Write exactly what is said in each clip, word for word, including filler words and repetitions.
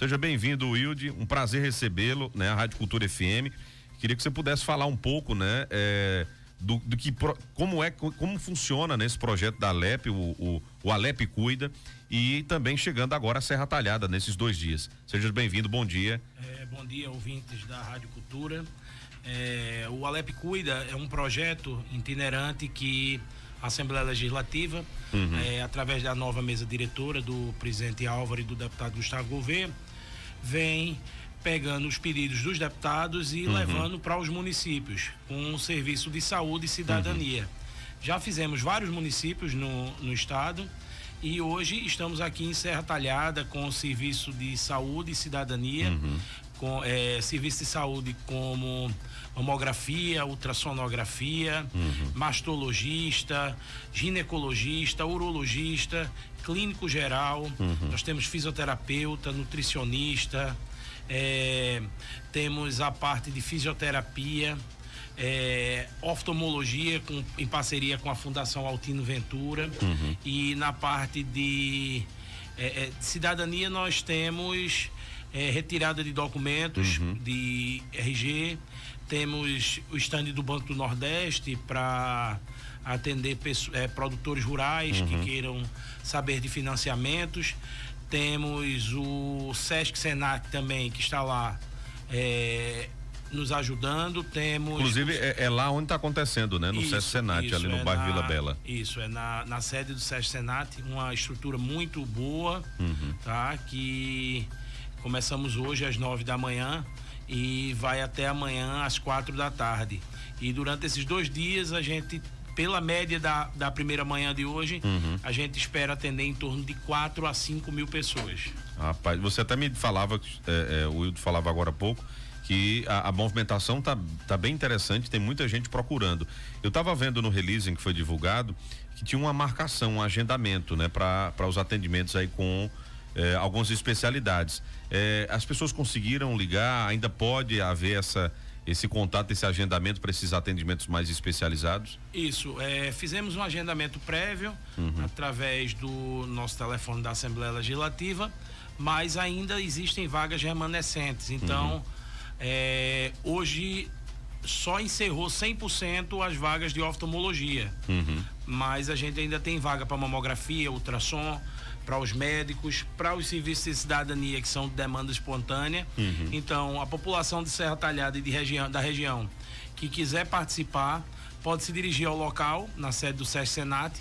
Seja bem-vindo, Wilde, um prazer recebê-lo, né, a Rádio Cultura F M. Queria que você pudesse falar um pouco, né, é, do, do que, como é, como funciona nesse projeto da Alep, o, o, o Alep Cuida, e também chegando agora a Serra Talhada nesses dois dias. Seja bem-vindo, bom dia. É, bom dia, ouvintes da Rádio Cultura. É, o Alep Cuida é um projeto itinerante que a Assembleia Legislativa, uhum. é, através da nova mesa diretora do presidente Álvaro e do deputado Gustavo Gouveia, vem pegando os pedidos dos deputados e uhum. levando para os municípios com um serviço de saúde e cidadania. Uhum. Já fizemos vários municípios no, no estado e hoje estamos aqui em Serra Talhada com o serviço de saúde e cidadania, uhum. com é, serviço de saúde como mamografia, ultrassonografia, uhum. mastologista, ginecologista, urologista, clínico geral, uhum. nós temos fisioterapeuta, nutricionista, é, temos a parte de fisioterapia, é, oftalmologia com, em parceria com a Fundação Altino Ventura, uhum. e na parte de, é, é, de cidadania nós temos é, retirada de documentos, uhum. de R G, temos o estande do Banco do Nordeste para atender é, produtores rurais uhum. que queiram saber de financiamentos. Temos o Sesc Senac também, que está lá é, nos ajudando. Temos. Inclusive, é, é lá onde está acontecendo, né? No isso, Sesc Senat, ali no é bairro na, Vila Bela. Isso, é na, na sede do Sesc Senat, uma estrutura muito boa, uhum. tá? Que começamos hoje às nove da manhã. E vai até amanhã às quatro da tarde. E durante esses dois dias a gente, pela média da, da primeira manhã de hoje, uhum. a gente espera atender em torno de quatro a cinco mil pessoas. Rapaz, você até me falava, é, é, o Wildo falava agora há pouco, que a, a movimentação tá, tá bem interessante, tem muita gente procurando. Eu estava vendo no releasing que foi divulgado que tinha uma marcação, um agendamento, né, para os atendimentos aí com É, algumas especialidades. É, as pessoas conseguiram ligar? Ainda pode haver essa, esse contato, esse agendamento para esses atendimentos mais especializados? Isso, é, fizemos um agendamento prévio uhum. através do nosso telefone da Assembleia Legislativa, mas ainda existem vagas remanescentes. Então, uhum. é, hoje só encerrou cem por cento as vagas de oftalmologia, uhum. mas a gente ainda tem vaga para mamografia, ultrassom, para os médicos, para os serviços de cidadania que são de demanda espontânea. Uhum. Então, a população de Serra Talhada e de região, da região que quiser participar pode se dirigir ao local, na sede do Sesc Senat,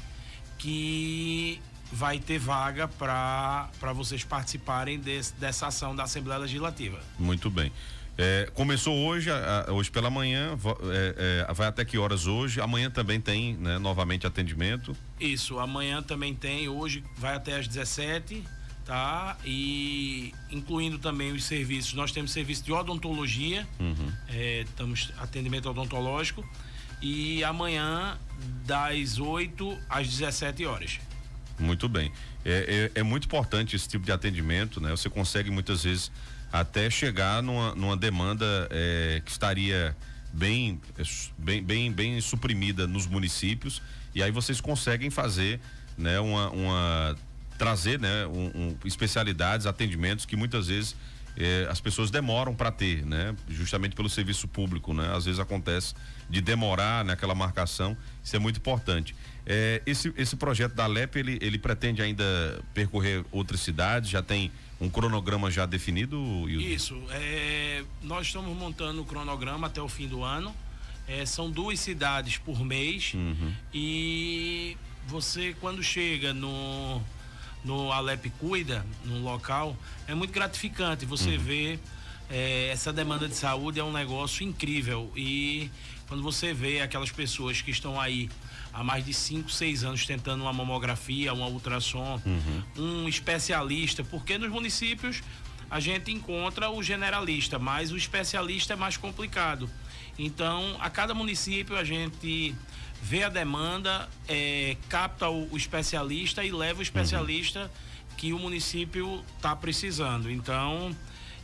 que vai ter vaga para para vocês participarem desse, dessa ação da Assembleia Legislativa. Muito bem. É, começou hoje, a, hoje pela manhã, é, é, vai até que horas hoje? Amanhã também tem, né, novamente atendimento? Isso, amanhã também tem, hoje vai até às dezessete, tá? E incluindo também os serviços, nós temos serviço de odontologia, uhum. é, estamos atendimento odontológico, e amanhã das oito às dezessete horas. Muito bem. É, é, é muito importante esse tipo de atendimento, né? Você consegue muitas vezes até chegar numa, numa demanda é, que estaria bem, bem, bem, bem suprimida nos municípios, e aí vocês conseguem fazer, né, uma, uma trazer, né, um, um, especialidades, atendimentos que muitas vezes é, as pessoas demoram para ter, né, justamente pelo serviço público, né, às vezes acontece de demorar naquela marcação. Isso é muito importante. É, esse, esse projeto da Alep, ele, ele pretende ainda percorrer outras cidades? Já tem um cronograma já definido, Wilson? Isso, é, nós estamos montando o cronograma até o fim do ano. É, são duas cidades por mês, uhum. e você, quando chega no no Alep Cuida, no local, é muito gratificante você uhum. ver é, essa demanda de saúde. É um negócio incrível, e quando você vê aquelas pessoas que estão aí há mais de cinco, seis anos tentando uma mamografia, uma ultrassom, uhum. um especialista, porque nos municípios a gente encontra o generalista, mas o especialista é mais complicado. Então, a cada município a gente vê a demanda, é, capta o, o especialista e leva o especialista uhum. que o município está precisando. Então,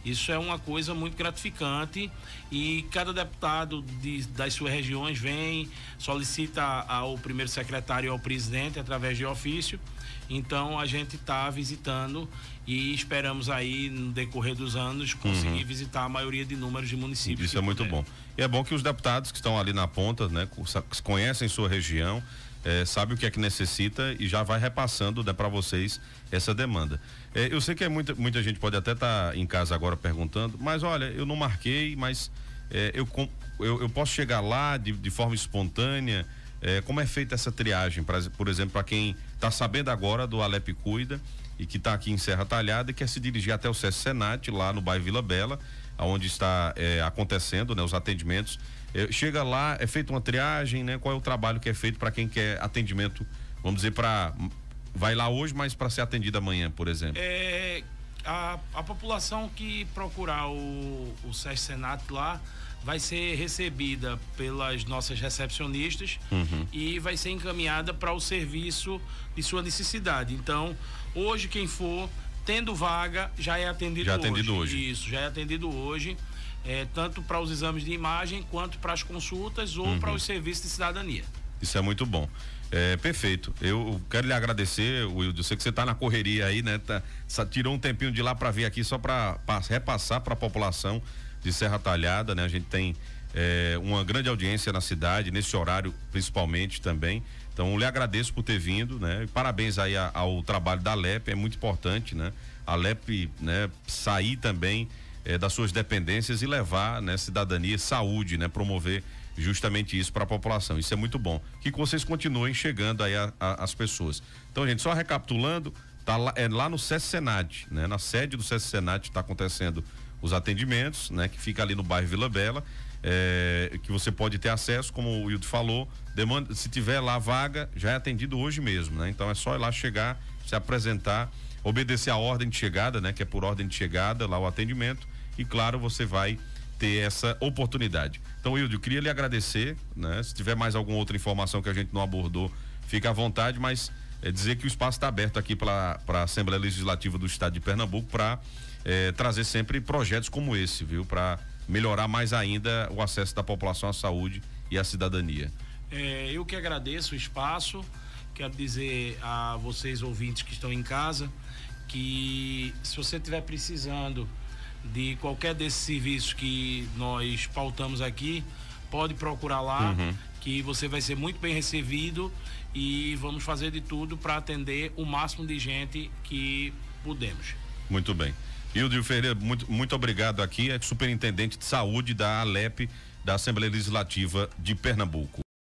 Isso é uma coisa muito gratificante e cada deputado de, das suas regiões vem, solicita ao primeiro secretário e ao presidente através de ofício. Então a gente está visitando e esperamos aí no decorrer dos anos conseguir uhum. visitar a maioria de números de municípios. Isso é muito bom. E é bom que os deputados que estão ali na ponta, né, conhecem sua região, é, sabe o que é que necessita e já vai repassando, né, para vocês essa demanda. É, eu sei que é muita, muita gente pode até estar tá em casa agora perguntando, mas olha, eu não marquei, mas é, eu, eu, eu posso chegar lá de, de forma espontânea. É, como é feita essa triagem, pra, por exemplo, para quem está sabendo agora do Alep Cuida e que está aqui em Serra Talhada e quer se dirigir até o SESC Senat, lá no bairro Vila Bela, onde está é, acontecendo, né, os atendimentos. É, chega lá, é feita uma triagem, né? Qual é o trabalho que é feito para quem quer atendimento, vamos dizer, para vai lá hoje, mas para ser atendido amanhã, por exemplo? É, a, a população que procurar o, o SESC Senat lá vai ser recebida pelas nossas recepcionistas uhum. e vai ser encaminhada para o serviço de sua necessidade. Então, hoje quem for tendo vaga já é atendido, já hoje. atendido hoje. Isso, já é atendido hoje, é, tanto para os exames de imagem quanto para as consultas ou uhum. para os serviços de cidadania. Isso é muito bom. É, perfeito. Eu quero lhe agradecer, Wilde. Eu sei que você está na correria aí, né? Tá, tirou um tempinho de lá para vir aqui só para repassar para a população de Serra Talhada, né? A gente tem é, uma grande audiência na cidade, nesse horário principalmente também. Então, lhe agradeço por ter vindo, né? E parabéns aí a, ao trabalho da Alep, é muito importante, né? A Alep, né, sair também é, das suas dependências e levar, né, cidadania e saúde, né? Promover justamente isso para a população. Isso é muito bom. Que vocês continuem chegando aí a, a, as pessoas. Então, gente, só recapitulando, tá lá, é lá no SESC Senat, né? Na sede do SESC Senat está acontecendo os atendimentos, né? Que fica ali no bairro Vila Bela, é, que você pode ter acesso, como o Wildo falou, demanda, se tiver lá vaga, já é atendido hoje mesmo, né? Então é só ir lá chegar, se apresentar, obedecer a ordem de chegada, né? Que é por ordem de chegada lá o atendimento e claro, você vai ter essa oportunidade. Então, Wildo, eu queria lhe agradecer, né? Se tiver mais alguma outra informação que a gente não abordou, fica à vontade, mas é dizer que o espaço está aberto aqui para a Assembleia Legislativa do Estado de Pernambuco para É, trazer sempre projetos como esse, viu? Para melhorar mais ainda o acesso da população à saúde e à cidadania. É, eu que agradeço o espaço, quero dizer a vocês ouvintes que estão em casa que se você estiver precisando de qualquer desses serviços que nós pautamos aqui, pode procurar lá, uhum. que você vai ser muito bem recebido e vamos fazer de tudo para atender o máximo de gente que podemos. Muito bem. Hildio Ferreira, muito, muito obrigado aqui, é superintendente de saúde da Alep, da Assembleia Legislativa de Pernambuco.